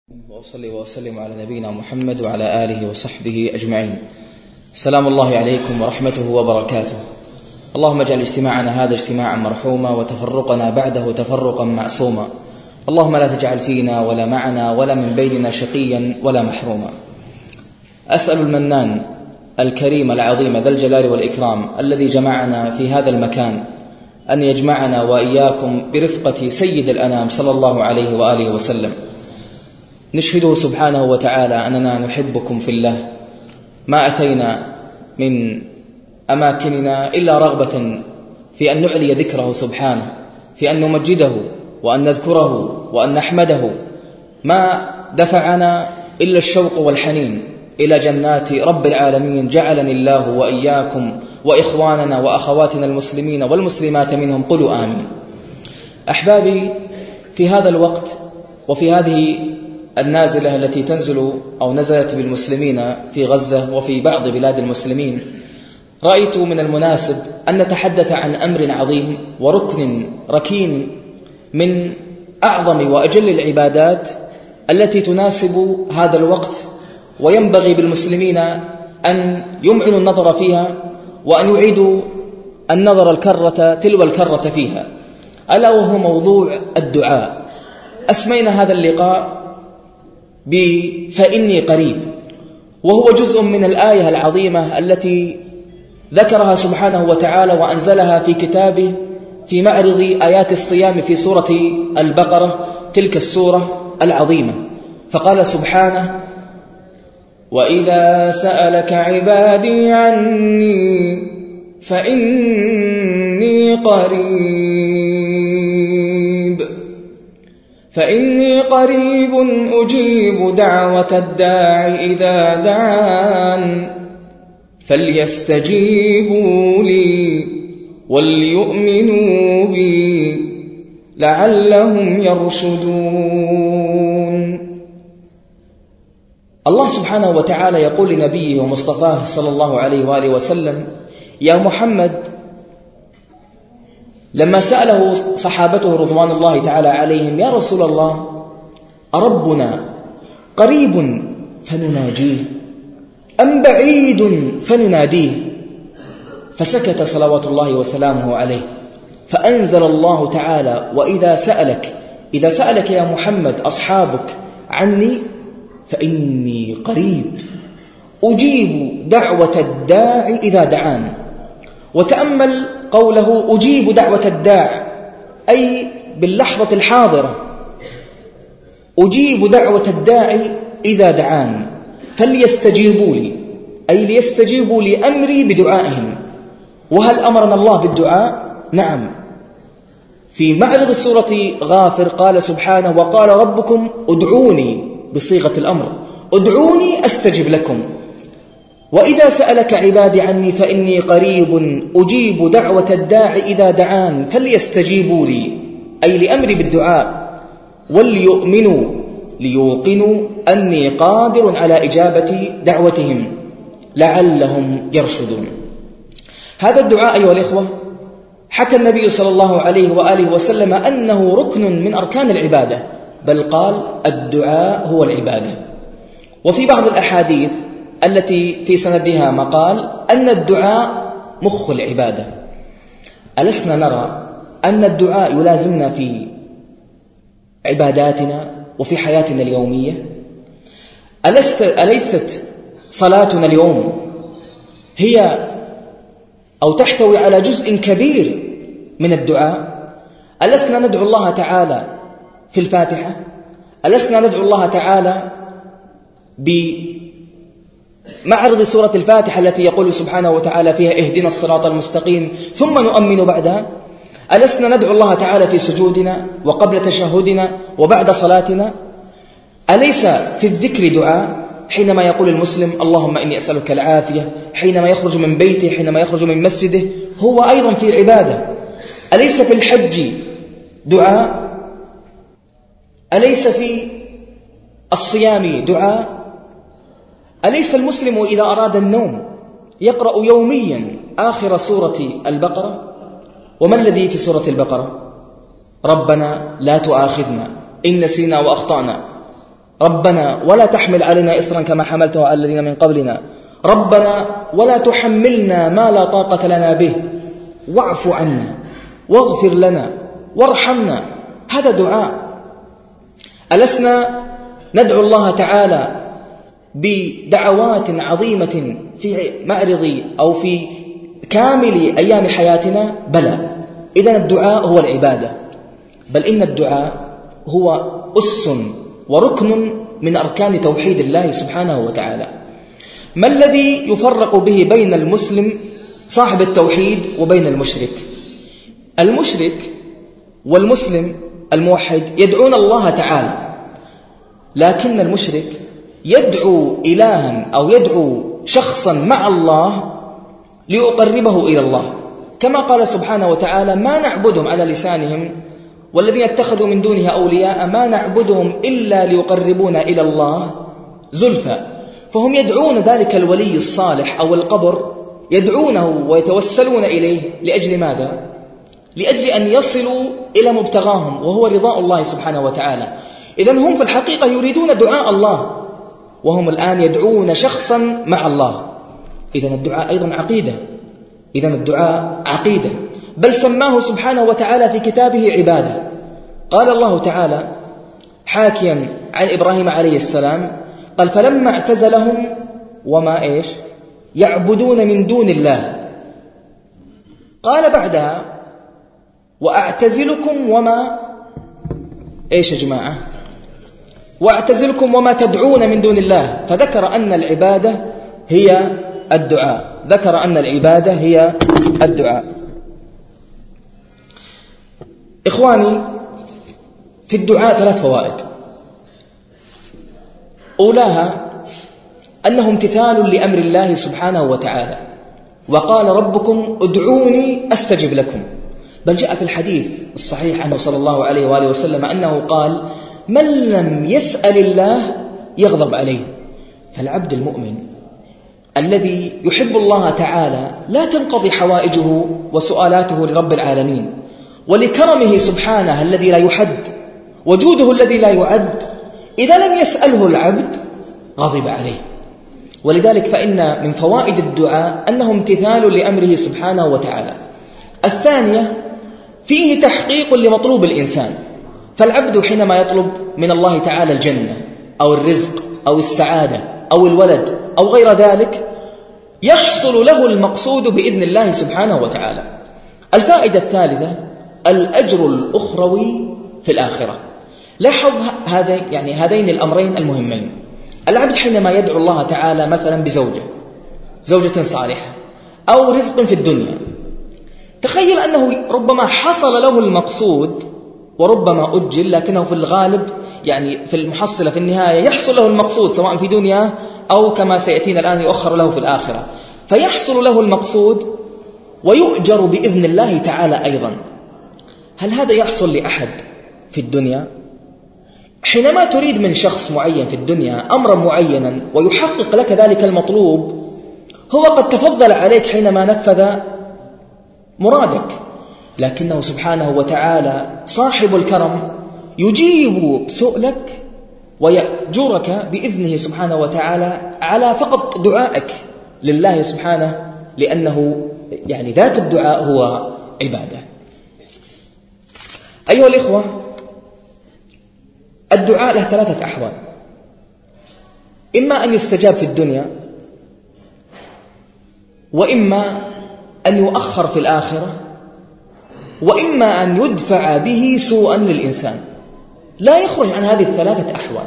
وأصلي وأسلم على نبينا محمد وعلى آله وصحبه أجمعين. سلام الله عليكم ورحمته وبركاته. اللهم اجعل اجتماعنا هذا اجتماعا مرحوما وتفرقنا بعده تفرقا معصوما. اللهم لا تجعل فينا ولا معنا ولا من بيننا شقيا ولا محروما. أسأل المنان الكريم العظيم ذا الجلال والإكرام الذي جمعنا في هذا المكان أن يجمعنا وإياكم برفقة سيد الأنام صلى الله عليه وآله وسلم. نشهده سبحانه وتعالى أننا نحبكم في الله، ما أتينا من أماكننا إلا رغبة في أن نعلي ذكره سبحانه، في أن نمجده وأن نذكره وأن نحمده. ما دفعنا إلا الشوق والحنين إلى جنات رب العالمين، جعلني الله وإياكم وإخواننا وأخواتنا المسلمين والمسلمات منهم، قلوا آمين. أحبابي، في هذا الوقت وفي هذه النازلة التي تنزل أو نزلت بالمسلمين في غزة وفي بعض بلاد المسلمين، رأيت من المناسب أن نتحدث عن أمر عظيم وركن ركين من أعظم وأجل العبادات التي تناسب هذا الوقت، وينبغي بالمسلمين أن يمعنوا النظر فيها وأن يعيدوا النظر الكرة تلو الكرة فيها، ألا وهو موضوع الدعاء. أسمينا هذا اللقاء فإني قريب، وهو جزء من الآية العظيمة التي ذكرها سبحانه وتعالى وأنزلها في كتابه في معرض آيات الصيام في سورة البقرة، تلك السورة العظيمة. فقال سبحانه: وإذا سألك عبادي عني فإني قريب أجيب دعوة الداع إذا دعان فليستجيبوا لي وليؤمنوا بي لعلهم يرشدون. الله سبحانه وتعالى يقول لنبيه ومصطفاه صلى الله عليه وآله وسلم: يا محمد، لما سأله صحابته رضوان الله تعالى عليهم: يا رسول الله، أربنا قريب فنناجيه أم بعيد فنناديه؟ فسكت صلوات الله وسلامه عليه، فأنزل الله تعالى: وإذا سألك يا محمد أصحابك عني فإني قريب أجيب دعوة الداع إذا دعان. وتأمل قوله أجيب دعوة الداع، أي باللحظة الحاضرة أجيب دعوة الداع إذا دعان فليستجيبوا لي، أي ليستجيبوا لأمري بدعائهم. وهل أمرنا الله بالدعاء؟ نعم. في معرض سورة غافر قال سبحانه: وقال ربكم ادعوني، بصيغة الأمر، ادعوني أستجب لكم. وإذا سألك عبادي عني فإني قريب أجيب دعوة الداع إذا دعان فليستجيبوا لي، أي لأمري بالدعاء، وليؤمنوا ليوقنوا أني قادر على إجابة دعوتهم لعلهم يرشدون. هذا الدعاء أيها الإخوة حكى النبي صلى الله عليه وآله وسلم أنه ركن من أركان العبادة، بل قال: الدعاء هو العبادة. وفي بعض الأحاديث التي في سندها مقال أن الدعاء مخ العبادة. ألسنا نرى أن الدعاء يلازمنا في عباداتنا وفي حياتنا اليومية؟ أليست صلاتنا اليوم هي أو تحتوي على جزء كبير من الدعاء؟ ألسنا ندعو الله تعالى في الفاتحة؟ ألسنا ندعو الله تعالى بمعرض سورة الفاتحة التي يقول سبحانه وتعالى فيها: اهدنا الصراط المستقيم، ثم نؤمن بعدها؟ ألسنا ندعو الله تعالى في سجودنا وقبل تشهدنا وبعد صلاتنا؟ أليس في الذكر دعاء؟ حينما يقول المسلم: اللهم إني أسألك العافية، حينما يخرج من بيته، حينما يخرج من مسجده، هو أيضا في عبادة. أليس في الحج دعاء؟ أليس في الصيام دعاء؟ أليس المسلم إذا أراد النوم يقرأ يوميا آخر سورة البقرة؟ وما الذي في سورة البقرة؟ ربنا لا تؤاخذنا إن نسينا وأخطأنا. ربنا ولا تحمل علينا إصرا كما حملته على الذين من قبلنا، ربنا ولا تحملنا ما لا طاقة لنا به، واعف عنا واغفر لنا وارحمنا. هذا دعاء. ألسنا ندعو الله تعالى بدعوات عظيمة في معرض أو في كامل أيام حياتنا؟ بلى. إذن الدعاء هو العبادة، بل إن الدعاء هو أس وركن من أركان توحيد الله سبحانه وتعالى. ما الذي يفرق به بين المسلم صاحب التوحيد وبين المشرك؟ المشرك والمسلم الموحد يدعون الله تعالى، لكن المشرك يدعو إلها أو يدعو شخصا مع الله ليقربه إلى الله، كما قال سبحانه وتعالى: ما نعبدهم على لسانهم والذين اتخذوا من دونه أولياء ما نعبدهم إلا ليقربونا إلى الله زلفى. فهم يدعون ذلك الولي الصالح أو القبر، يدعونه ويتوسلون إليه لأجل ماذا؟ لأجل أن يصلوا إلى مبتغاهم وهو رضاء الله سبحانه وتعالى. إذن هم في الحقيقة يريدون دعاء الله، وهم الآن يدعون شخصا مع الله. إذن الدعاء أيضا عقيدة، إذن الدعاء عقيدة، بل سماه سبحانه وتعالى في كتابه عبادة. قال الله تعالى حاكيا عن إبراهيم عليه السلام قال: فلما اعتزلهم وما يعبدون من دون الله، قال بعدها: وأعتزلكم وما يا جماعة؟ وأعتزلكم وما تدعون من دون الله. فذكر أن العبادة هي الدعاء، ذكر أن العبادة هي الدعاء. إخواني، في الدعاء 3 فوائد. أولاها أنه امتثال لأمر الله سبحانه وتعالى، وقال: ربكم ادعوني أستجب لكم. بل جاء في الحديث الصحيح عنه صلى الله عليه وآله وسلم أنه قال: من لم يسأل الله يغضب عليه. فالعبد المؤمن الذي يحب الله تعالى لا تنقضي حوائجه وسؤالاته لرب العالمين، ولكرمه سبحانه الذي لا يحد، وجوده الذي لا يعد. إذا لم يسأله العبد غضب عليه. ولذلك فإن من فوائد الدعاء أنه امتثال لأمره سبحانه وتعالى. الثانية، فيه تحقيق لمطلوب الإنسان. فالعبد حينما يطلب من الله تعالى الجنة أو الرزق أو السعادة أو الولد أو غير ذلك، يحصل له المقصود بإذن الله سبحانه وتعالى. الفائدة الثالثة، الأجر الأخروي في الآخرة. لاحظ هذين الأمرين المهمين. العبد حينما يدعو الله تعالى مثلا زوجة صالحة أو رزق في الدنيا، تخيل أنه ربما حصل له المقصود وربما أجل، لكنه في الغالب في المحصلة في النهاية يحصل له المقصود سواء في دنيا أو كما سيأتينا الآن يؤخر له في الآخرة. فيحصل له المقصود ويؤجر بإذن الله تعالى أيضا. هل هذا يحصل لأحد في الدنيا؟ حينما تريد من شخص معين في الدنيا أمرا معينا ويحقق لك ذلك المطلوب، هو قد تفضل عليك حينما نفذ مرادك، لكنه سبحانه وتعالى صاحب الكرم يجيب سؤلك ويأجرك بإذنه سبحانه وتعالى على فقط دعائك لله سبحانه، لأنه ذات الدعاء هو عبادة. أيها الإخوة، الدعاء له 3 أحوال: إما أن يستجاب في الدنيا، وإما أن يؤخر في الآخرة، وإما أن يدفع به سوءا للإنسان. لا يخرج عن هذه 3 أحوال.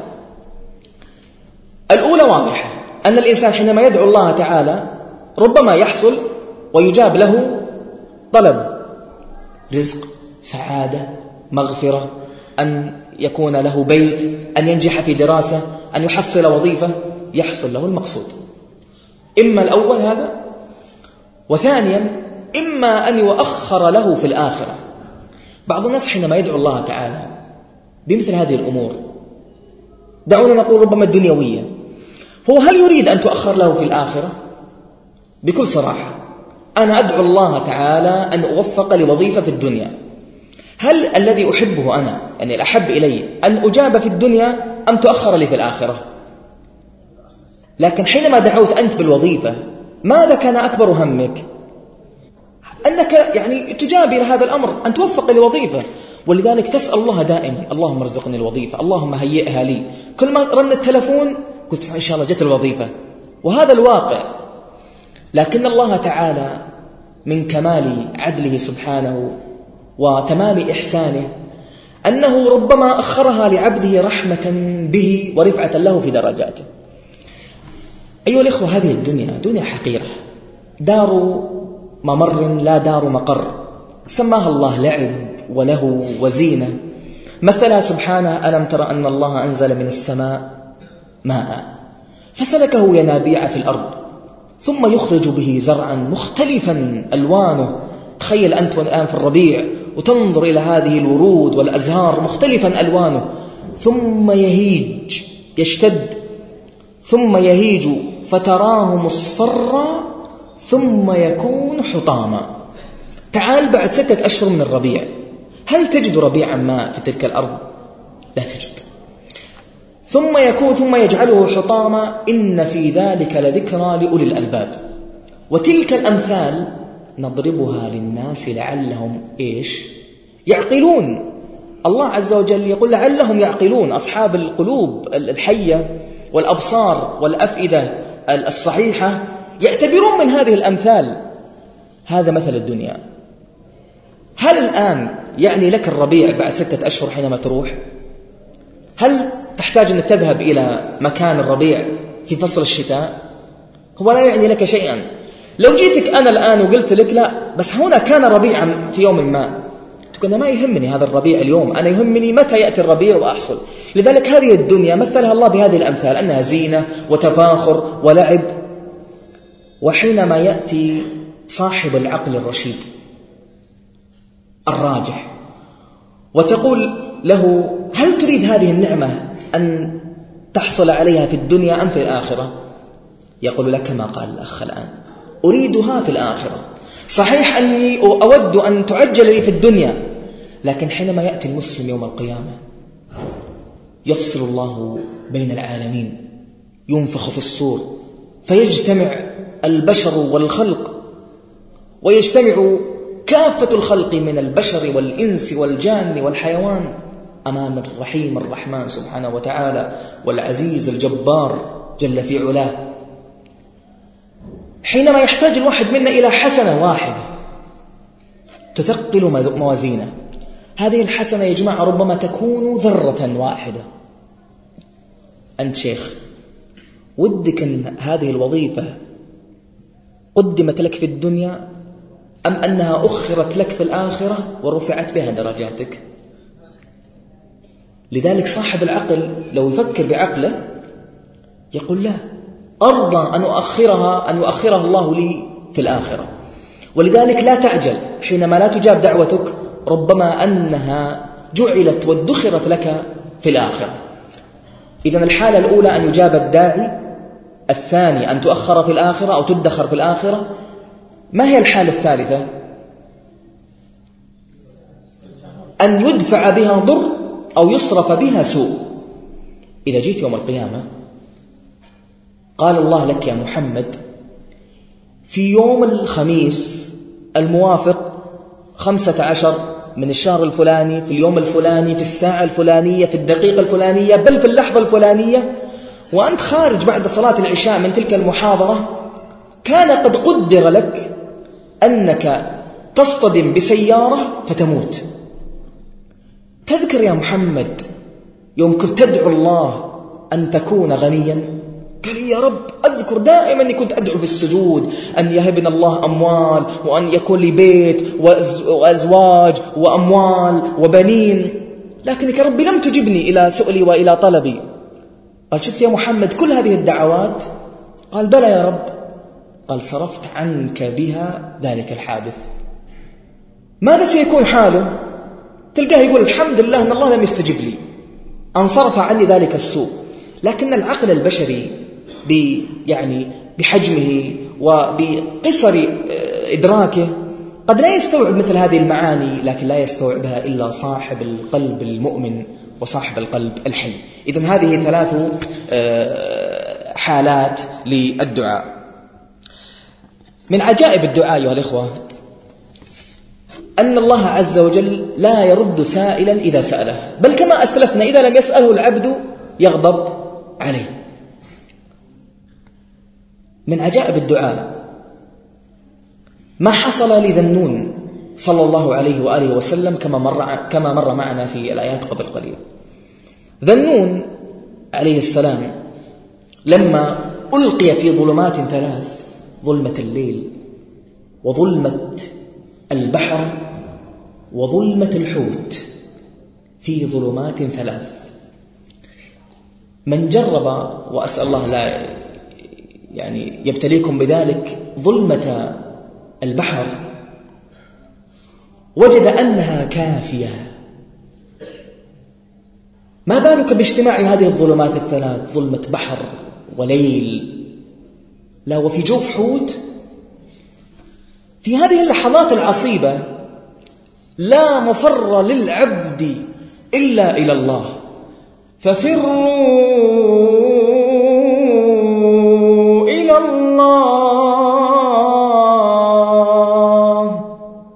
الأولى واضحة، أن الإنسان حينما يدعو الله تعالى ربما يحصل ويجاب له طلب رزق، سعادة، مغفرة، أن يكون له بيت، أن ينجح في دراسة، أن يحصل وظيفة، يحصل له المقصود. إما الأول هذا، وثانيا إما أن يؤخر له في الآخرة. بعض الناس حينما يدعو الله تعالى بمثل هذه الأمور، دعونا نقول ربما الدنيوية، هو هل يريد أن تؤخر له في الآخرة؟ بكل صراحة أنا أدعو الله تعالى أن أوفق لوظيفة في الدنيا. هل الذي أحبه أنا الأحب إلي أن أجاب في الدنيا، أم تؤخر لي في الآخرة؟ لكن حينما دعوت أنت بالوظيفة ماذا كان أكبر همك؟ أنك يعني تجابر هذا الأمر، أن توفق لوظيفة. ولذلك تسأل الله دائما: اللهم ارزقني الوظيفة، اللهم هيئها لي. كل ما رن التلفون قلت إن شاء الله جت الوظيفة، وهذا الواقع. لكن الله تعالى من كمال عدله سبحانه وتمام إحسانه أنه ربما أخرها لعبده رحمة به ورفعة له في درجاته. أيها الإخوة، هذه الدنيا دنيا حقيرة، دار ممر لا دار مقر، سماها الله لعب وله وزينة. مثلها سبحانه: ألم تر أن الله أنزل من السماء ماء فسلكه ينابيع في الأرض ثم يخرج به زرعا مختلفا ألوانه. تخيل أنت والآن في الربيع وتنظر إلى هذه الورود والأزهار مختلفا ألوانه، ثم يهيج، يشتد، ثم يهيج فتراه مصفرا ثم يكون حطاما. تعال بعد 6 أشهر من الربيع، هل تجد ربيعا ما في تلك الأرض؟ لا تجد. ثم يجعله حطاما، إن في ذلك لذكرى لأولي الألباب. وتلك الأمثال نضربها للناس لعلهم يعقلون. الله عز وجل يقول لعلهم يعقلون، أصحاب القلوب الحية والأبصار والأفئدة الصحيحة يعتبرون من هذه الأمثال. هذا مثل الدنيا. هل الآن يعني لك الربيع بعد 6 أشهر حينما تروح؟ هل تحتاج أن تذهب إلى مكان الربيع في فصل الشتاء؟ هو لا يعني لك شيئا. لو جيتك أنا الآن وقلت لك لا بس هنا كان ربيعا في يوم ما، تقول أنا ما يهمني هذا الربيع اليوم، أنا يهمني متى يأتي الربيع وأحصل. لذلك هذه الدنيا مثلها الله بهذه الأمثال، أنها زينة وتفاخر ولعب. وحينما يأتي صاحب العقل الرشيد الراجح وتقول له: هل تريد هذه النعمة أن تحصل عليها في الدنيا أم في الآخرة؟ يقول لك كما قال الأخ الآن: أريدها في الآخرة. صحيح أني أود أن تعجل لي في الدنيا، لكن حينما يأتي المسلم يوم القيامة يفصل الله بين العالمين، ينفخ في الصور فيجتمع البشر والخلق، ويجتمع كافة الخلق من البشر والإنس والجان والحيوان أمام الرحيم الرحمن سبحانه وتعالى والعزيز الجبار جل في علاه. حينما يحتاج الواحد منا إلى حسنة واحدة تثقل موازينه، هذه الحسنة يا جماعة ربما تكون ذرة واحدة. أنت شيخ، ودك أن هذه الوظيفة قدمت لك في الدنيا أم أنها أخرت لك في الآخرة ورفعت بها درجاتك؟ لذلك صاحب العقل لو يفكر بعقله يقول لا، أرضى أن يؤخرها الله لي في الآخرة. ولذلك لا تعجل حينما لا تجاب دعوتك، ربما أنها جعلت وادخرت لك في الآخرة. إذن الحالة الأولى أن يجاب الداعي، الثاني أن تؤخر في الآخرة أو تدخر في الآخرة. ما هي الحالة الثالثة؟ أن يدفع بها ضر أو يصرف بها سوء. إذا جيت يوم القيامة قال الله لك يا محمد: في يوم الخميس الموافق 15 من الشهر الفلاني، في اليوم الفلاني، في الساعة الفلانية، في الدقيقة الفلانية، بل في اللحظة الفلانية، وأنت خارج بعد صلاة العشاء من تلك المحاضرة، كان قد قدر لك أنك تصطدم بسيارة فتموت. تذكر يا محمد يوم كنت تدعو الله أن تكون غنيا؟ قال يا رب أذكر دائما أني كنت أدعو في السجود أن يهبنا الله أموال، وأن يكون لي بيت وأزواج وأموال وبنين، لكنك يا ربي لم تجبني إلى سؤلي وإلى طلبي. قال شفت يا محمد كل هذه الدعوات؟ قال بلى يا رب. قال صرفت عنك بها ذلك الحادث. ماذا سيكون حاله؟ تلقاه يقول الحمد لله أن الله لم يستجب لي، أن صرف عني ذلك السوء. لكن العقل البشري بحجمه وبقصر إدراكه قد لا يستوعب مثل هذه المعاني، لكن لا يستوعبها إلا صاحب القلب المؤمن وصاحب القلب الحي. إذن هذه 3 حالات للدعاء. من عجائب الدعاء أيها الإخوة أن الله عز وجل لا يرد سائلا إذا سأله، بل كما أسلفنا إذا لم يسأله العبد يغضب عليه. من عجائب الدعاء ما حصل لذنون صلى الله عليه وآله وسلم كما مر معنا في الآيات قبل قليل. ذنون عليه السلام لما ألقي في ظلمات 3، ظلمة الليل وظلمة البحر وظلمة الحوت، في ظلمات 3، من جرب، وأسأل الله لا يبتليكم بذلك، ظلمة البحر وجد أنها كافية. ما بالك باجتماع هذه الظلمات 3، ظلمة بحر وليل، لا وفي جوف حوت. في هذه اللحظات العصيبة لا مفر للعبد إلا إلى الله، ففروا إلى الله.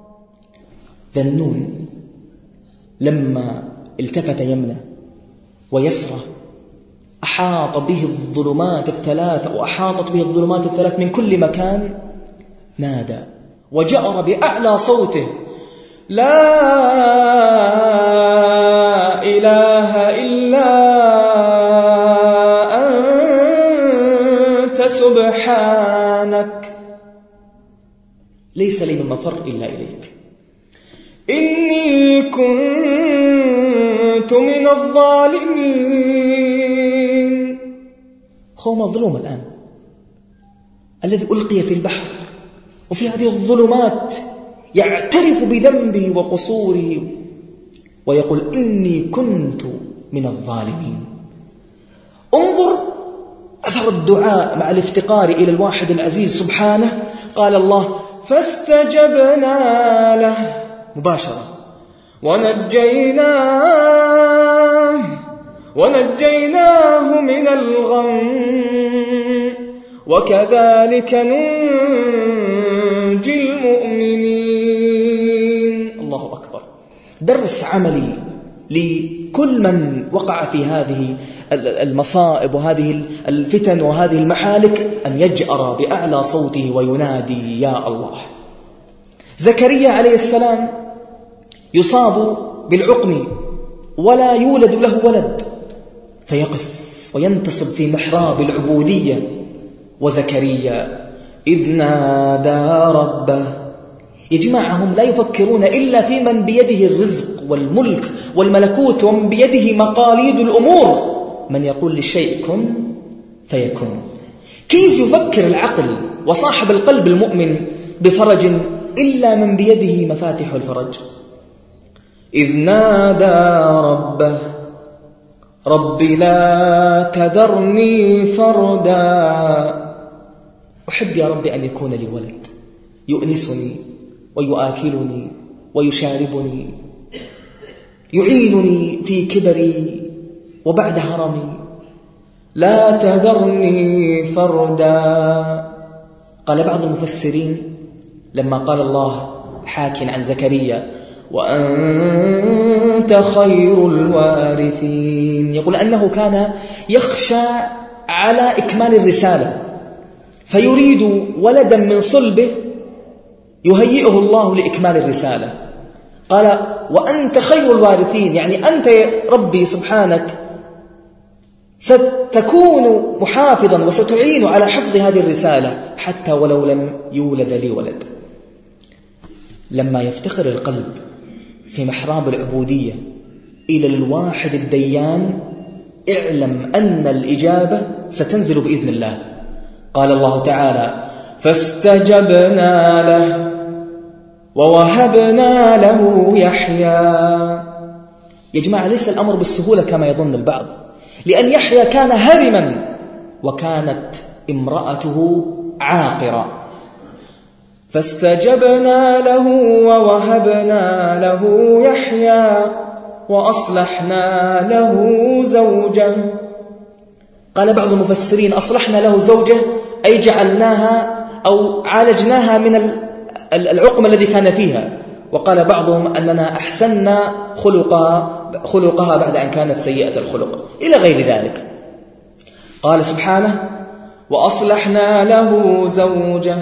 ذنون لما التفت يمنه ويسرى أحاط به الظلمات 3 وأحاطت به الظلمات 3 من كل مكان، نادى وجأر بأعلى صوته: لا إله إلا أنت سبحانك، ليس لي من مفر إلا إليك، إني كنت من الظالمين. هو مظلوم الآن، الذي ألقي في البحر وفي هذه الظلمات يعترف بذنبه وقصوره ويقول إني كنت من الظالمين. انظر أثر الدعاء مع الافتقار إلى الواحد العزيز سبحانه. قال الله: فاستجبنا له مباشرة ونجيناه من الغم وكذلك ننجي المؤمنين. الله أكبر. درس عملي لكل من وقع في هذه المصائب وهذه الفتن وهذه المحالك أن يجأر بأعلى صوته وينادي يا الله. زكريا عليه السلام يصاب بالعقم ولا يولد له ولد، فيقف وينتصب في محراب العبودية. وزكريا إذ نادى ربه. يا جماعة هم لا يفكرون إلا في من بيده الرزق والملك والملكوت ومن بيده مقاليد الأمور، من يقول للشيء كن فيكون. كيف يفكر العقل وصاحب القلب المؤمن بفرج إلا من بيده مفاتيح الفرج؟ إذ نادى ربه رب لا تذرني فردا. أحب يا رب أن يكون لي ولد يؤنسني ويؤكلني ويشاربني، يعينني في كبري وبعد هرمي. لا تذرني فردا. قال بعض المفسرين لما قال الله حاكٍ عن زكريا وأنت خير الوارثين، يقول أنه كان يخشى على إكمال الرسالة فيريد ولدا من صلبه يهيئه الله لإكمال الرسالة. قال وأنت خير الوارثين، يعني أنت يا ربي سبحانك ستكون محافظا وستعين على حفظ هذه الرسالة حتى ولو لم يولد لي ولد. لما يفتقر القلب في محراب العبودية إلى الواحد الديان، اعلم أن الإجابة ستنزل بإذن الله. قال الله تعالى فاستجبنا له ووهبنا له يحيى. يا جماعة ليس الأمر بالسهولة كما يظن البعض، لأن يحيى كان هرما وكانت امرأته عاقرة. فاستجبنا له ووهبنا له يحيى وأصلحنا له زوجه. قال بعض المفسرين أصلحنا له زوجه أي جعلناها أو عالجناها من العقم الذي كان فيها. وقال بعضهم أننا أحسننا خلقها بعد أن كانت سيئة الخلق إلى غير ذلك. قال سبحانه وأصلحنا له زوجه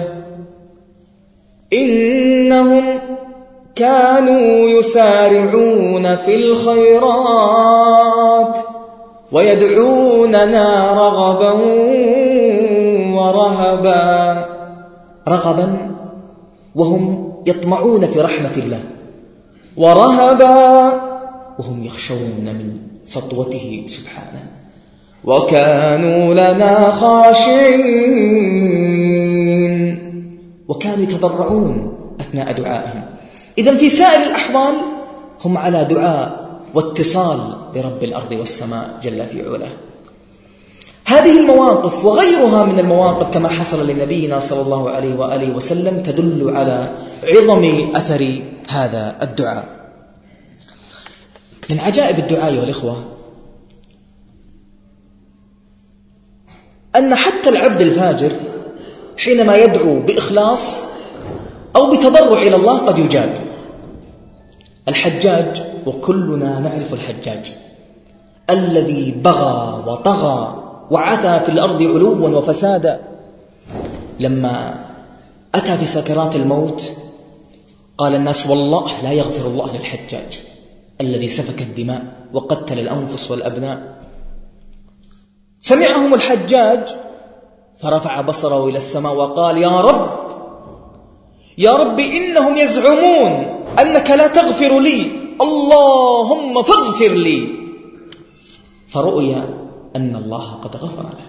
إنهم كانوا يسارعون في الخيرات ويدعوننا رغبا ورهبا. رغبا وهم يطمعون في رحمة الله، ورهبا وهم يخشون من سطوته سبحانه، وكانوا لنا خاشعين، وكانوا يتضرعون أثناء دعائهم. إذن في سائر الأحوال هم على دعاء واتصال برب الأرض والسماء جل في علاه. هذه المواقف وغيرها من المواقف كما حصل لنبينا صلى الله عليه وآله وسلم تدل على عظم أثر هذا الدعاء. من عجائب الدعاء أيها الإخوة أن حتى العبد الفاجر حينما يدعو بإخلاص أو بتضرع إلى الله قد يجاب. الحجاج، وكلنا نعرف الحجاج الذي بغى وطغى وعثى في الأرض علوا وفسادا، لما أتى في سكرات الموت قال الناس والله لا يغفر الله للحجاج الذي سفك الدماء وقتل الأنفس والأبناء. سمعهم الحجاج فرفع بصره إلى السماء وقال يا رب يا رب إنهم يزعمون أنك لا تغفر لي، اللهم فاغفر لي. فرؤي أن الله قد غفر له.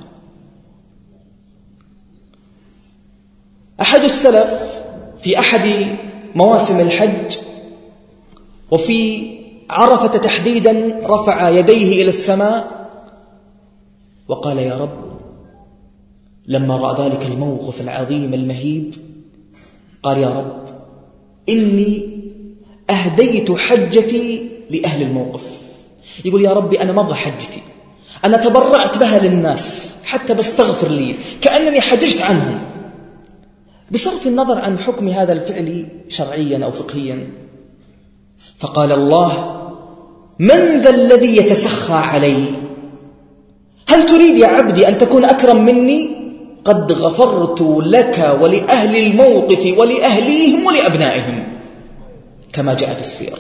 أحد السلف في أحد مواسم الحج وفي عرفة تحديدا رفع يديه إلى السماء وقال يا رب، لما رأى ذلك الموقف العظيم المهيب قال يا رب إني أهديت حجتي لأهل الموقف. يقول يا ربي أنا ما أبغى حجتي، أنا تبرعت بها للناس حتى بستغفر لي كأنني حججت عنهم، بصرف النظر عن حكم هذا الفعل شرعيا أو فقهيا. فقال الله من ذا الذي يتسخى علي؟ هل تريد يا عبدي أن تكون أكرم مني؟ قد غفرت لك ولأهل الموقف ولأهليهم ولأبنائهم كما جاء في السير.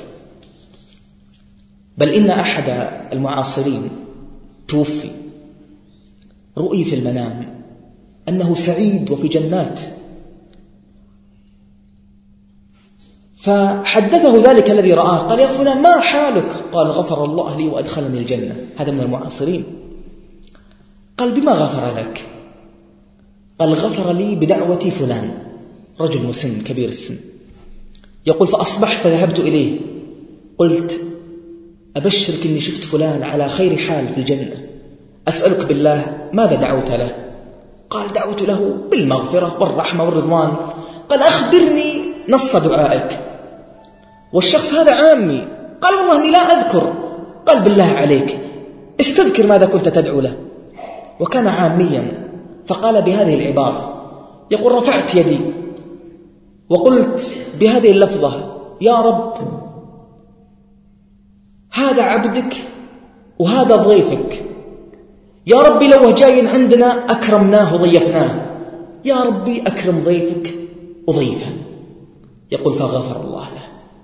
بل إن أحد المعاصرين توفي، رؤي في المنام أنه سعيد وفي جنات، فحدثه ذلك الذي رآه قال يا فلان ما حالك؟ قال غفر الله لي وأدخلني الجنة. هذا من المعاصرين. قال بما غفر لك؟ قال غفر لي بدعوة فلان، رجل مسن كبير السن. يقول فأصبحت فذهبت إليه قلت أبشرك إني شفت فلان على خير حال في الجنة، أسألك بالله ماذا دعوت له؟ قال دعوت له بالمغفرة والرحمة والرضوان. قال أخبرني نص دعائك. والشخص هذا عامي. قال والله إني لا أذكر. قال بالله عليك استذكر ماذا كنت تدعو له. وكان عاميا، فقال بهذه العبارة، يقول رفعت يدي وقلت بهذه اللفظة يا رب هذا عبدك وهذا ضيفك، يا ربي لو جاي عندنا أكرمناه وضيفناه، يا ربي أكرم ضيفك وضيفه. يقول فغفر الله له.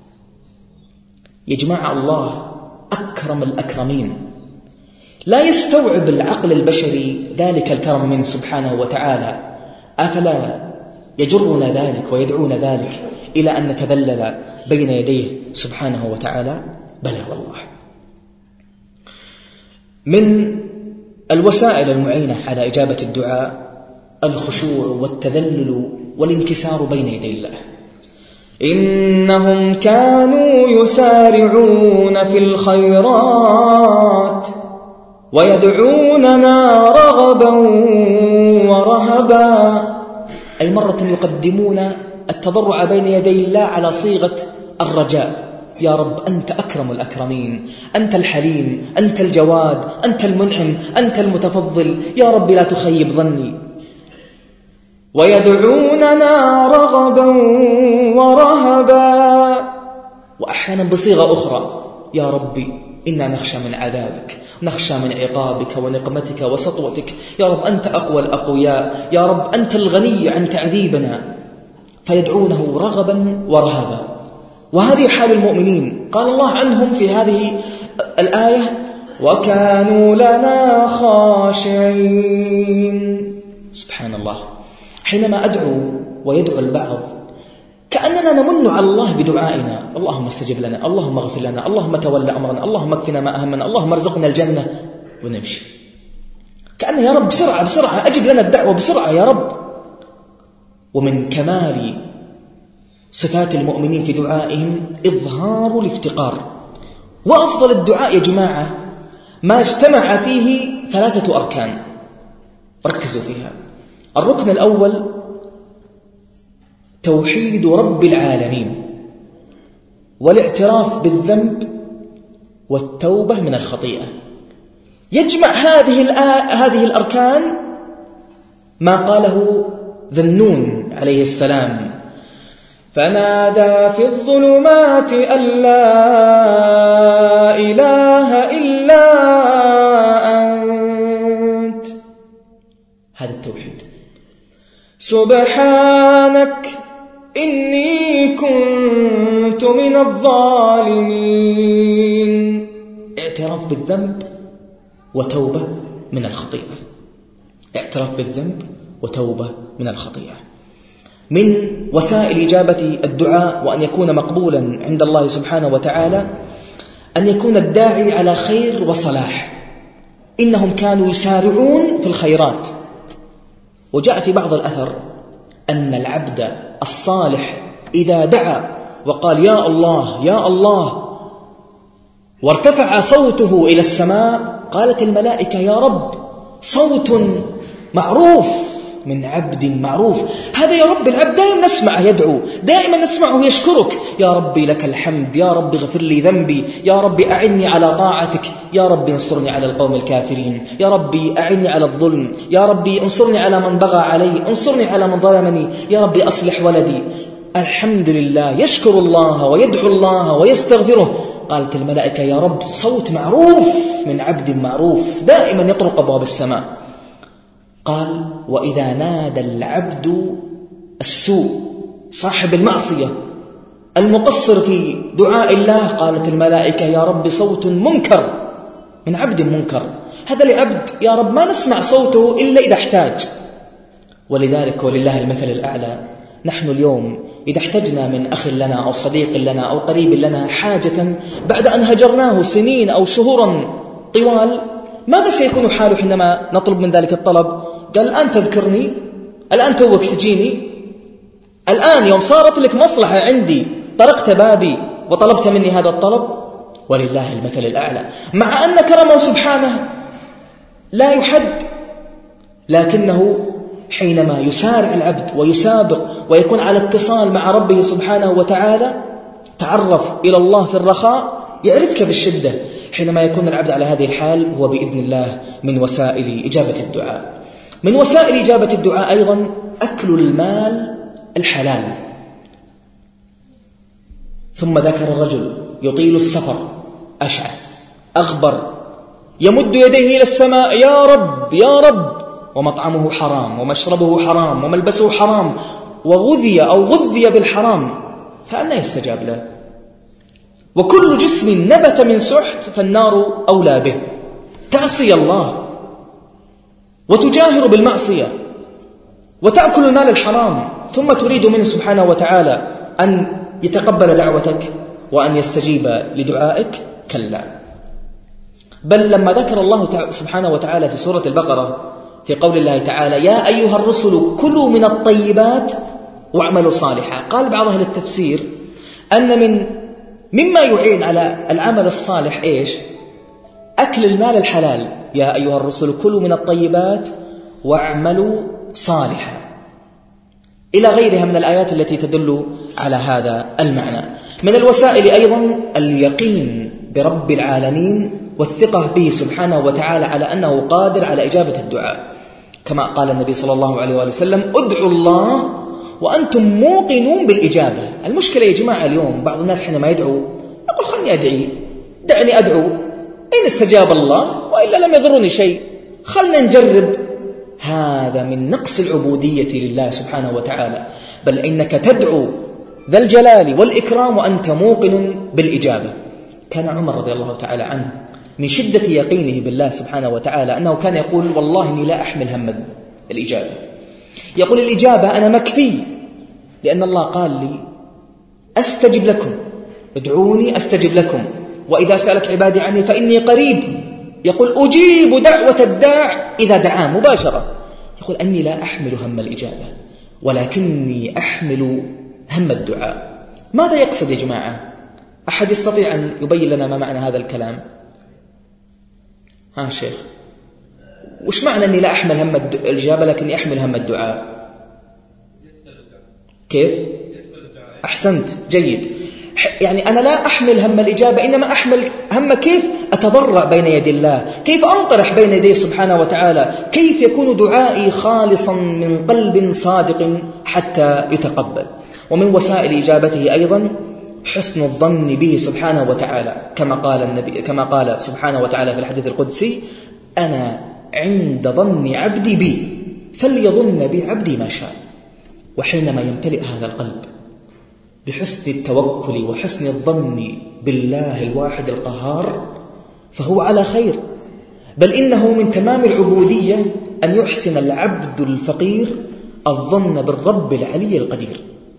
يا جماعة الله أكرم الأكرمين، لا يستوعب العقل البشري ذلك الكرم منه سبحانه وتعالى. أفلا يجرنا ذلك ويدعون ذلك إلى أن نتذلل بين يديه سبحانه وتعالى؟ بلى والله. من الوسائل المعينة على إجابة الدعاء الخشوع والتذلل والانكسار بين يدي الله. إنهم كانوا يسارعون في الخيرات ويدعوننا رغبا ورهبا، أي مرة يقدمون التضرع بين يدي الله على صيغة الرجاء، يا رب أنت أكرم الأكرمين، أنت الحليم، أنت الجواد، أنت المنعم، أنت المتفضل، يا رب لا تخيب ظني. ويدعوننا رغبا ورهبا، وأحيانا بصيغة أخرى، يا ربي إنا نخشى من عذابك، نخشى من عقابك ونقمتك وسطوتك، يا رب أنت أقوى الأقوياء، يا رب أنت الغني عن تعذيبنا. فيدعونه رغبا ورهبا، وهذه حال المؤمنين. قال الله عنهم في هذه الآية: وكانوا لنا خاشعين. سبحان الله، حينما أدعو ويدعو البعض كأننا نمن على الله بدعائنا: اللهم استجب لنا، اللهم اغفر لنا، اللهم تولى أمرنا، اللهم اكفنا ما أهمنا، اللهم ارزقنا الجنة، ونمشي كأن يا رب بسرعة بسرعة أجب لنا الدعوة بسرعة يا رب. ومن كمال صفات المؤمنين في دعائهم إظهار الافتقار. وأفضل الدعاء يا جماعة ما اجتمع فيه 3 أركان، ركزوا فيها. الركن الأول توحيد رب العالمين، والاعتراف بالذنب، والتوبة من الخطيئة. يجمع هذه الأركان ما قاله ذنون عليه السلام: فنادى في الظلمات أن لا إله إلا أنت. هذا التوحيد. سبحانك إني كنت من الظالمين. اعتراف بالذنب وتوبة من الخطيئة. اعتراف بالذنب وتوبة من الخطيئة. من وسائل إجابة الدعاء وأن يكون مقبولا عند الله سبحانه وتعالى أن يكون الداعي على خير وصلاح. إنهم كانوا يسارعون في الخيرات. وجاء في بعض الأثر أن العبد الصالح إذا دعا وقال يا الله يا الله وارتفع صوته إلى السماء، قالت الملائكة يا رب صوت معروف من عبد معروف. هذا يا رب العبد دائما نسمعه يدعو، دائما نسمعه يشكرك: يا ربي لك الحمد، يا رب اغفر لي ذنبي، يا ربي أعني على طاعتك، يا ربي انصرني على القوم الكافرين، يا ربي أعني على الظلم، يا ربي انصرني على من بغى علي، انصرني على من ظلمني، يا ربي أصلح ولدي. الحمد لله، يشكر الله ويدعو الله ويستغفره. قالت الملائكة يا رب صوت معروف من عبد معروف دائما يطرق أبواب السماء. قال وإذا نادى العبد السوء صاحب المعصية المقصر في دعاء الله، قالت الملائكة يا رب صوت منكر من عبد منكر. هذا العبد يا رب ما نسمع صوته إلا إذا احتاج. ولذلك ولله المثل الأعلى، نحن اليوم إذا احتجنا من أخ لنا أو صديق لنا أو قريب لنا حاجة بعد أن هجرناه سنين أو شهورا طوال، ماذا سيكون حاله حينما نطلب من ذلك الطلب؟ قال الآن تذكرني، الآن توك تجيني، الآن يوم صارت لك مصلحة عندي طرقت بابي وطلبت مني هذا الطلب. ولله المثل الأعلى، مع أن كرمه سبحانه لا يحد، لكنه حينما يسارع العبد ويسابق ويكون على اتصال مع ربه سبحانه وتعالى، تعرف إلى الله في الرخاء يعرفك بالشدة. حينما يكون العبد على هذه الحال هو بإذن الله من وسائل إجابة الدعاء. من وسائل إجابة الدعاء أيضا أكل المال الحلال. ثم ذكر الرجل يطيل السفر أشعث أغبر يمد يديه إلى السماء يا رب يا رب، ومطعمه حرام ومشربه حرام وملبسه حرام غذي بالحرام، فأنا يستجاب له؟ وكل جسم نبت من سحت فالنار أولى به. تعصي الله وتجاهر بالمعصية وتأكل المال الحرام، ثم تريد منه سبحانه وتعالى أن يتقبل دعوتك وأن يستجيب لدعائك؟ كلا. بل لما ذكر الله سبحانه وتعالى في سورة البقرة في قول الله تعالى يا أيها الرسل كلوا من الطيبات واعملوا صالحا، قال بعض أهل التفسير أن مما يعين على العمل الصالح إيش؟ أكل المال الحلال. يا أيها الرسل كلوا من الطيبات واعملوا صالحا، إلى غيرها من الآيات التي تدل على هذا المعنى. من الوسائل أيضا اليقين برب العالمين والثقة به سبحانه وتعالى على أنه قادر على إجابة الدعاء، كما قال النبي صلى الله عليه وآله وسلم: ادعوا الله وأنتم موقنون بالإجابة. المشكلة يا جماعة اليوم بعض الناس حينما يدعو يقول: خلني أدعي، دعني أدعو، إن استجاب الله وإلا لم يضرني شيء، خلنا نجرب. هذا من نقص العبودية لله سبحانه وتعالى، بل إنك تدعو ذا الجلال والإكرام وأنت موقن بالإجابة. كان عمر رضي الله تعالى عنه من شدة يقينه بالله سبحانه وتعالى أنه كان يقول: والله إني لا أحمل هم الإجابة. يقول: الإجابة أنا مكفي، لأن الله قال لي: أستجب لكم، ادعوني أستجب لكم، وإذا سألك عبادي عني فإني قريب. يقول: أجيب دعوة الداع إذا دعان مباشرة. يقول: أني لا أحمل هم الإجابة ولكني أحمل هم الدعاء. ماذا يقصد يا جماعة؟ أحد يستطيع أن يبين لنا ما معنى هذا الكلام؟ شيخ، وش معنى أني لا أحمل هم الإجابة لكني أحمل هم الدعاء؟ كيف؟ أحسنت، جيد. يعني أنا لا أحمل هم الإجابة، إنما أحمل هم كيف أتضرع بين يدي الله، كيف أنطرح بين يديه سبحانه وتعالى، كيف يكون دعائي خالصا من قلب صادق حتى يتقبل. ومن وسائل إجابته أيضا حسن الظن به سبحانه وتعالى، كما قال سبحانه وتعالى في الحديث القدسي: أنا عند ظن عبدي بي فليظن بي عبدي ما شاء. وحينما يمتلئ هذا القلب بحسن التوكل وحسن الظن بالله الواحد القهار فهو على خير، بل إنه من تمام العبودية أن يحسن العبد الفقير الظن بالرب العلي القدير.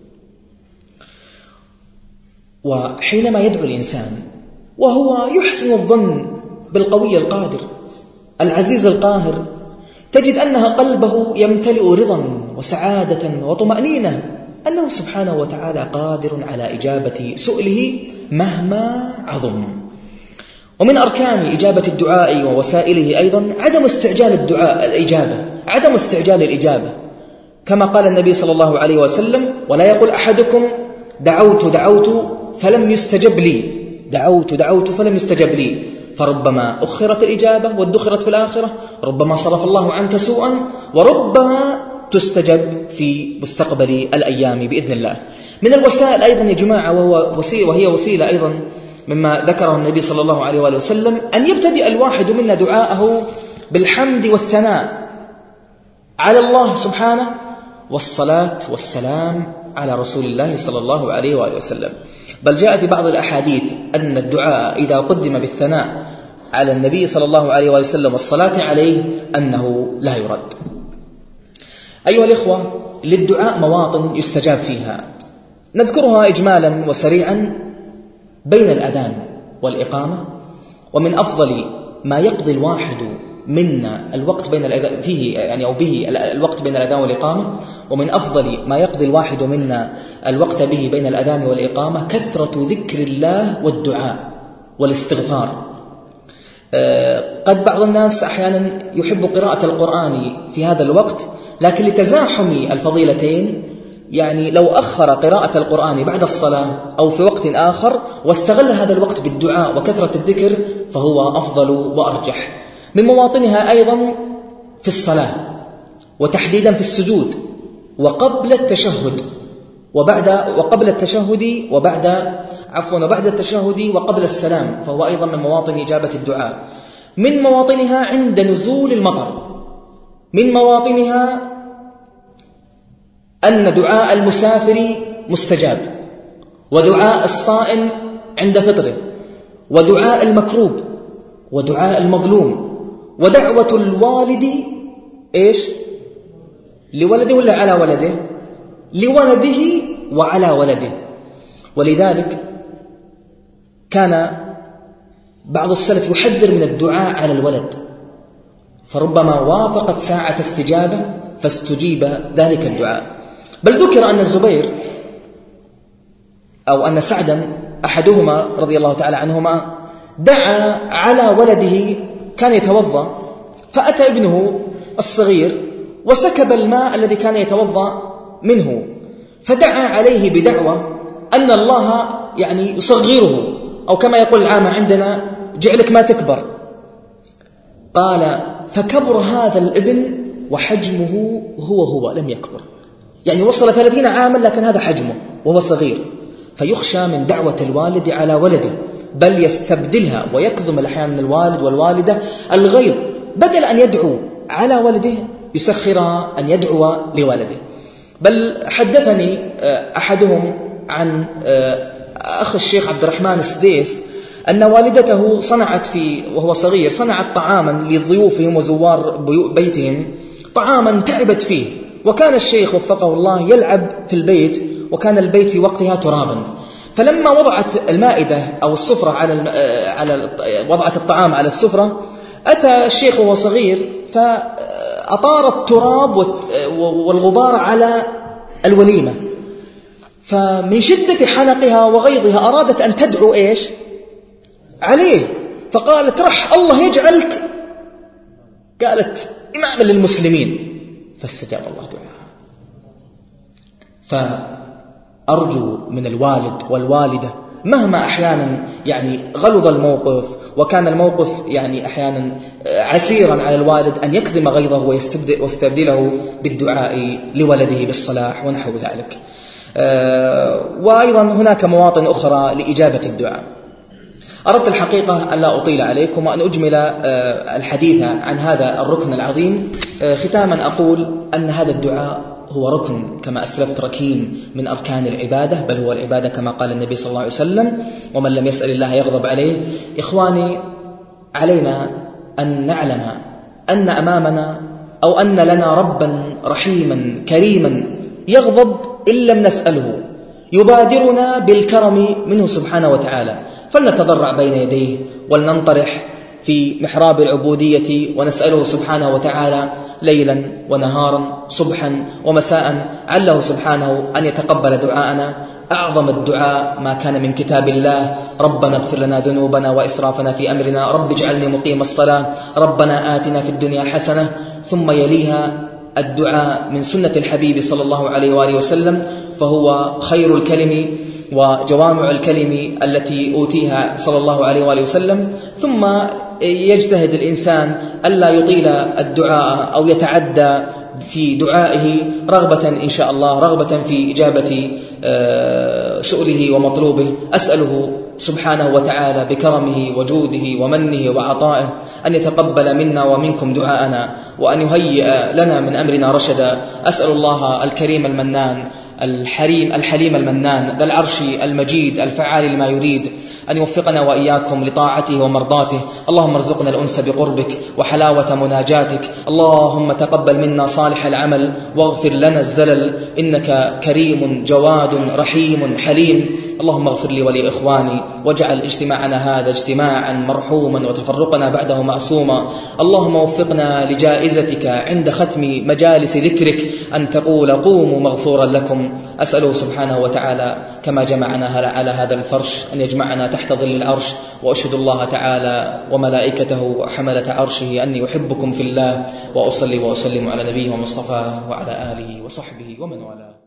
وحينما يدعو الإنسان وهو يحسن الظن بالقوي القادر العزيز القاهر، تجد أنها قلبه يمتلئ رضا وسعادة وطمأنينة أنه سبحانه وتعالى قادر على إجابة سؤله مهما عظم. ومن أركان إجابة الدعاء ووسائله أيضا عدم استعجال عدم استعجال الإجابة، كما قال النبي صلى الله عليه وسلم: ولا يقول أحدكم دعوت فلم يستجب لي، دعوت فلم يستجب لي، فربما أخرت الإجابة وادخرت في الآخرة، ربما صرف الله عنك سوءا، وربما تستجب في مستقبل الأيام بإذن الله. من الوسائل أيضا يا جماعة وهي وسيلة أيضا مما ذكره النبي صلى الله عليه وآله وسلم، أن يبتدئ الواحد منا دعاءه بالحمد والثناء على الله سبحانه والصلاة والسلام على رسول الله صلى الله عليه وآله وسلم. بل جاء في بعض الأحاديث أن الدعاء إذا قدم بالثناء على النبي صلى الله عليه وآله وسلم والصلاة عليه أنه لا يرد. أيها الإخوة، للدعاء مواطن يستجاب فيها، نذكرها إجمالا وسريعا بين الأذان والإقامة. ومن أفضل ما يقضي الواحد منا الوقت بين الأذان فيه أو به الوقت بين الأذان والإقامة، ومن أفضل ما يقضي الواحد منا الوقت به بين الأذان والإقامة كثرة ذكر الله والدعاء والاستغفار. قد بعض الناس أحيانا يحب قراءة القرآن في هذا الوقت، لكن لتزاحم الفضيلتين يعني لو أخر قراءة القرآن بعد الصلاة أو في وقت آخر واستغل هذا الوقت بالدعاء وكثرة الذكر فهو أفضل وأرجح. من مواطنها أيضا في الصلاة، وتحديدا في السجود وقبل التشهد وبعد التشهد وقبل السلام، فهو أيضا من مواطن إجابة الدعاء. من مواطنها عند نزول المطر، من مواطنها أن دعاء المسافر مستجاب، ودعاء الصائم عند فطره، ودعاء المكروب، ودعاء المظلوم، ودعوة الوالد لولده ولا على ولده؟ لولده وعلى ولده. ولذلك كان بعض السلف يحذر من الدعاء على الولد، فربما وافقت ساعة استجابة فاستجيب ذلك الدعاء. بل ذكر أن الزبير أو أن سعدا أحدهما رضي الله تعالى عنهما دعا على ولده، كان يتوضأ فأتى ابنه الصغير وسكب الماء الذي كان يتوضأ منه، فدعا عليه بدعوة أن الله يعني يصغره، أو كما يقول العامة عندنا جعلك ما تكبر. قال فكبر هذا الابن وحجمه هو لم يكبر، يعني وصل 30 عاما لكن هذا حجمه وهو صغير. فيخشى من دعوة الوالد على ولده، بل يستبدلها ويكظم أحيانا الوالد والوالدة الغيظ، بدل أن يدعو على ولده يسخر أن يدعو لولده. بل حدثني أحدهم عن أخ الشيخ عبد الرحمن السديس أن والدته صنعت وهو صغير صنعت طعاما لضيوفهم وزوار بيتهم، طعاما تعبت فيه، وكان الشيخ وفقه الله يلعب في البيت، وكان البيت في وقتها ترابا. فلما وضعت المائدة أو السفرة وضعت الطعام على السفرة، أتى الشيخ وهو صغير فأطار التراب والغبار على الوليمة، فمن شدة حنقها وغيظها أرادت أن تدعو عليه، فقالت رح الله يجعلك، قالت إماما للمسلمين، فاستجاب الله دعاءها. فأرجو من الوالد والوالدة مهما أحيانا يعني غلظ الموقف وكان الموقف يعني أحيانا عسيرا على الوالد أن يكظم غيظه ويستبدله بالدعاء لولده بالصلاح ونحو ذلك. وأيضا هناك مواطن أخرى لإجابة الدعاء. أردت الحقيقة أن لا أطيل عليكم وأن أجمل الحديث عن هذا الركن العظيم. ختاما أقول أن هذا الدعاء هو ركن كما أسلفت ركين من أركان العبادة، بل هو العبادة كما قال النبي صلى الله عليه وسلم: ومن لم يسأل الله يغضب عليه. إخواني، علينا أن نعلم أن أمامنا أو أن لنا ربا رحيما كريما يغضب إن لم نسأله، يبادرنا بالكرم منه سبحانه وتعالى. فلنتضرع بين يديه ولننطرح في محراب العبودية ونسأله سبحانه وتعالى ليلا ونهارا صبحا ومساء، عله سبحانه أن يتقبل دعاءنا. أعظم الدعاء ما كان من كتاب الله: ربنا اغفر لنا ذنوبنا وإسرافنا في أمرنا، رب اجعلني مقيم الصلاة، ربنا آتنا في الدنيا حسنة. ثم يليها الدعاء من سنة الحبيب صلى الله عليه وآله وسلم، فهو خير الكلم وجوامع الكلم التي أوتيها صلى الله عليه وآله وسلم. ثم يجتهد الإنسان ألا يطيل الدعاء أو يتعدى في دعائه، رغبة إن شاء الله، رغبة في إجابة سؤله ومطلوبه. أسأله سبحانه وتعالى بكرمه وجوده ومنه وعطائه أن يتقبل منا ومنكم دعاءنا، وأن يهيئ لنا من أمرنا رشدا. أسأل الله الكريم المنان الحليم المنان ذا العرش المجيد الفعال لما يريد أن يوفقنا وإياكم لطاعته ومرضاته. اللهم ارزقنا الأنس بقربك وحلاوة مناجاتك. اللهم تقبل منا صالح العمل واغفر لنا الزلل، إنك كريم جواد رحيم حليم. اللهم اغفر لي ولإخواني، واجعل اجتماعنا هذا اجتماعا مرحوما وتفرقنا بعده معصوما. اللهم وفقنا لجائزتك عند ختم مجالس ذكرك، أن تقول قوموا مغفورا لكم. أسأله سبحانه وتعالى كما جمعنا على هذا الفرش أن يجمعنا تحت ظل العرش. وأشهد الله تعالى وملائكته وحملة عرشه أني أحبكم في الله، وأصلي وأسلم على نبيه ومصطفاه وعلى آله وصحبه ومن والاه.